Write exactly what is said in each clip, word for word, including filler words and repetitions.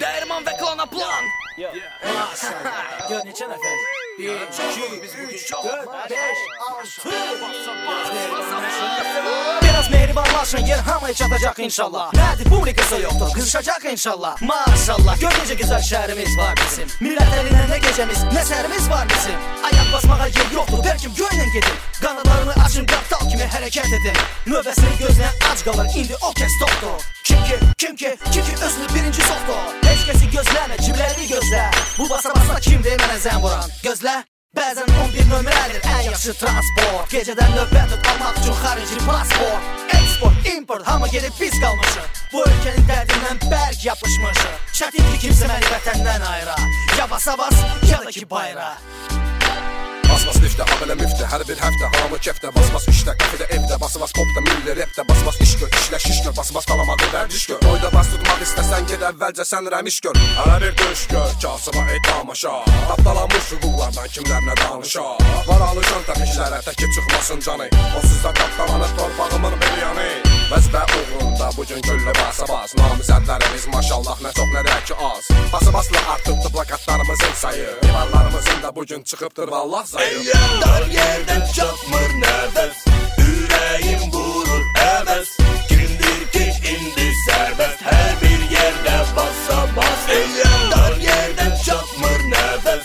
Dəyirman və klana plan. Maşallah. Gör neçə nəfər? bir, iki, Biz bugün çox dörd, beş, altı. Biraz mehribanlaşın, yer hamıya çatacaq inşallah. Nədir bu qısa yoxdur, qızışacaq inşallah. Maşallah, gör necə gözəl şəhərimiz var bizim. Millət əlinə nə gecəmiz, nə sərimiz var bizim. Ayaq basmağa yer yoxdur, bəlkəm göylə gedin. Qanadlarını açın, qartal kimi hərəkət edin. Növbəsini gözləyən ac qalır, indi o kəs topdur. Kim ki, kim ki, kim ki özünü birinci soxdur. Heç kəsi gözləmə, cibləri gözlə. Bu basa-basa kimdir mənə zən vuran? Gözlə, bəzən on bir nömrədir ən yaxşı transport. Gecədən növbət tut almaq üçün xarici pasport. Export, import, hamı gedib biz qalmışıq. Bu ölkənin dərdindən bərk yapışmışıq. Çətin ki kimsə məni vətəndən ayıra. Ya basa-bas, ya da ki bayra. Basbas liftə, habelə müftə, hər bir həftə hamı kefdə. Basbas işdə, kafedə, evdə, basbas popda, milli repdə. Basbas iş gör, işlə şiş gör, basbas qalamadı vərdiş gör. Oyda bas tutmaq istəsən ged əvvəlcə sən rəmiş gör. Hələ bir döş gör, kasıba et tamaşa. Tapdalamış hüquqlardan kimlərlə danışa. Var alışan təpiklərə təki çıxmasın canı. Onsuz da tapdalanır torpağımın bir yanı. Vəzbə uğrunda bugün güllə basa-bas. Namizədlərimiz maşallah nə çox nə də ki az. Basa-basla artıbdı plakatlarımızın sayı. Divarlarımızın da bugün çıxıbdır vallah zayı. Dar yerdən çatmır nəfəs, ürəyim vurur əvəz. Kimdir ki indi sərbəst, hər bir yerdə basa-bas. Dar yerdən çatmır nəfəs,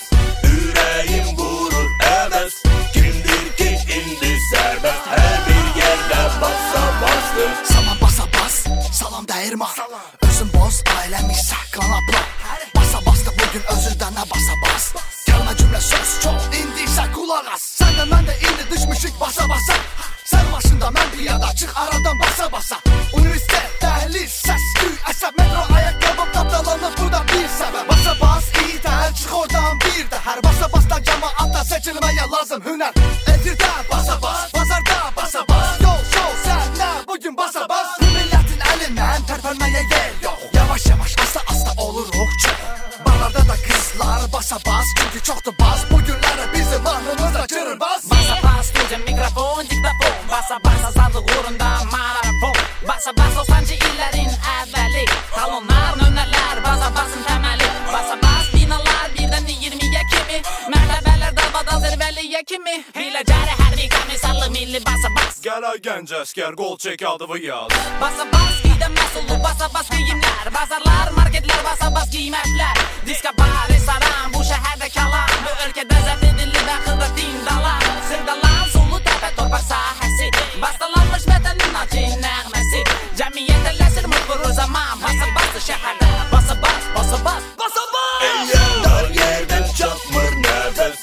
ürəyim vurur əvəz. Kimdir ki indi sərbəst, hər bir yerdə basa-basdır. Salam basa-bas, salam dəyirman. Özün boz, ailəm isə klana plan. Basa-basda bugün özündə nə basa-bas. Kəlmə cümlə söz çox, indi isə qulaq as. Sən də mən də indi düşmüşük basa-basa. Sən maşında, mən piyada, çıx aradan basa-basa. Universitet, dəhliz, səs, güy, əsəb, metro, ayaqqabım tapdalanır, bu da bir səbəb. Basa-bas, iyi dəl, çıx oradan bir də. Hər basa-basdan cəmaatda seçilməyə lazım hünər. Etirdə basa-bas, bazarda basa-bas. Yol, şov, səhnə, bugün basa-bas. Bu millətin əlindən tərpənməyə yer yox. Yavaş-yavaş, asta-asta oluruq çox. Barlarda da qızlar basa-bas, çünki çoxdur bas. Bu günləri bizim mahnımızda cırır bas. Basa-bas, stüdyo, mikrofon, diktafon. Basa-bas, azadlıq uğrunda marafon. Basa-bas, doxsancı illərin əvvəli. Talonlar, nömrələr, basa-basın təməli. Basa-bas, binalar birdən iyirmiyə kimi. Mərtəbələr dalbadal zirvəliyə kimi. Biləcəri hər bir komisarlı milli basa-bas. Gələ gənc əskər, qol çək adımı yaz. Basa-bas, qiydə məhsullu, basa-bas geyimlər. Bazarlar, marketlər, basa-bas qiymətlər. Diska, bar, restoran, bu şəhərdə kalan. Bu ölkədə zəbt edildi və xırdatin dalan. Xırdalan, sulu təpə, torpaq sahəsi. Bastalanmış vətənin acı nəğməsi. Cəmiyyət ələsir, mutqurur zaman. Basa-baslı şəhərdə, basa-bas, basa-bas, basa-bas. Dar yerdən çatmır nəfəs,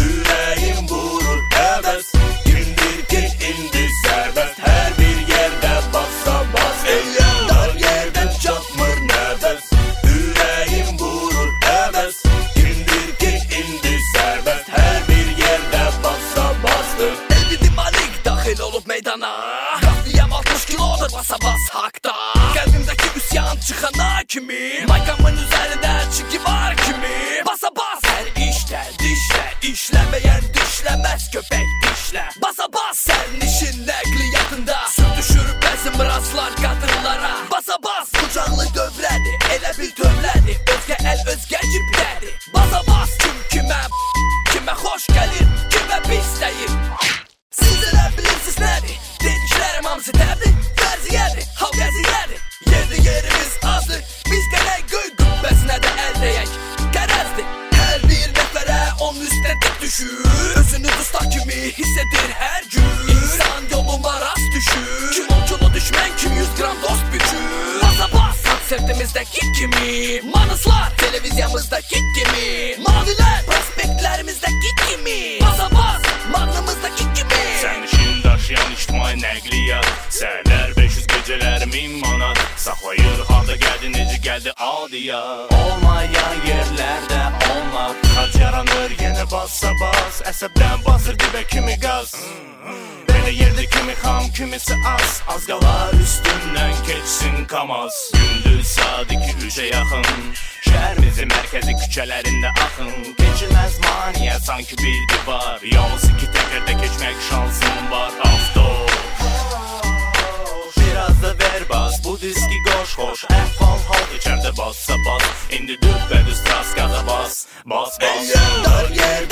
ürəyim vurur əvəz. Kimdir ki indi sərbəst, hər bir yerdə basa-bas. Dar yerdən çatmır nəfəs, ürəyim vurur əvəz. Kimdir ki indi sərbəst, hər bir yerdə basa-basdır. Elbidi malik daxil olub meydana. Qafiyəm altmış kilodur basa-bas haqda. Qəlbimdəki üsyan çıxana kimi. Maykamın üzərində çiki var kimi. Basa-bas hər işlə, dişlə, işləməyən dişləməz köpək dişlə. Basa-bas sərnişin nəqliyyatında sürtüşür bəzi mıraslar qadınlara. Basa-bas qucaqlı dövrədir, elə bil tövlədir. Özgə əl özgə ciblədir. Basa-bas kim kimə, kimə xoş gəlir, kimə pis deyir. Siz elə bilirsiniz nədir? Dediklərim hamısı təbdir, fərziyədir, halq əziyyədir. Yerli yerimiz azdır, biz gələk göy qübbəsinə də əl deyək. Qərəzdir, hər bir nəfərə onun üstə dik düşür. Özünü dustaq kimi hiss edir hər gün. İnsan yoluma rast düşür. Kim on kilo düşmən, kim yüz qram dost bükür. Basa-bas, konsertimizdəki kimi. Manıslar, televiziyamızdaki kimi. Mavilər, prospektlərimizdəki kimi. Basa-bas, mahnımızdaki kimi. Sərnişin daşıyan ictimai nəqliyyat, səhərlər beş yüz, gecələr min manat. Saxlayır harda gəldi, necə gəldi adiyat. Olmayan yerlərdə onlar Xac yaranır yenə basa-bas, əsəbdən basır dibə kimi qaz. Belə yerdə kimi xam, kimisi az. Az qalar üstündən keçsin kamaz. Gündüz saat iki üçə yaxın, şəhərimizin mərkəzi küçələrində axın. Keçilməz maniyə sanki bir divar, yalnız iki təkərdə keçmək şansın var. Avto biraz da ver bas, bu diski qoş xoş, əhval hal içərdə bassa-bas. İndi düppədüz tras qaza bas, bas bas Dar yerdə